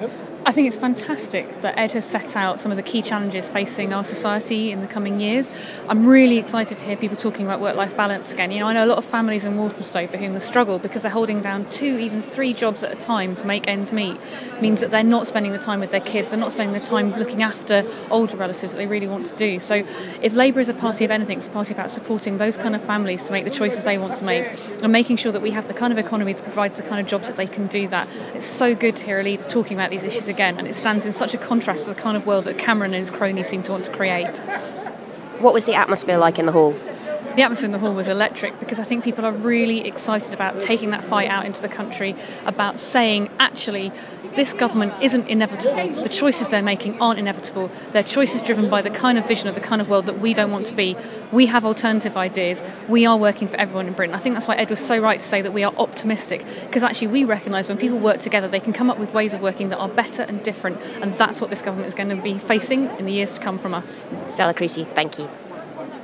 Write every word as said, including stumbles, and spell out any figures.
I think it's fantastic that Ed has set out some of the key challenges facing our society in the coming years. I'm really excited to hear people talking about work-life balance again. You know, I know a lot of families in Walthamstow for whom the struggle, because they're holding down two, even three jobs at a time to make ends meet, means that they're not spending the time with their kids, they're not spending the time looking after older relatives that they really want to do. So if Labour is a party of anything, it's a party about supporting those kind of families to make the choices they want to make and making sure that we have the kind of economy that provides the kind of jobs that they can do that. It's so good to hear a leader talking about these issues again, and it stands in such a contrast to the kind of world that Cameron and his cronies seem to want to create. What was the atmosphere like in the hall? The atmosphere in the hall was electric, because I think people are really excited about taking that fight out into the country, about saying, actually, this government isn't inevitable. The choices they're making aren't inevitable. They're choices driven by the kind of vision of the kind of world that we don't want to be. We have alternative ideas. We are working for everyone in Britain. I think that's why Ed was so right to say that we are optimistic, because actually we recognise when people work together, they can come up with ways of working that are better and different, and that's what this government is going to be facing in the years to come from us. Stella Creasy, thank you.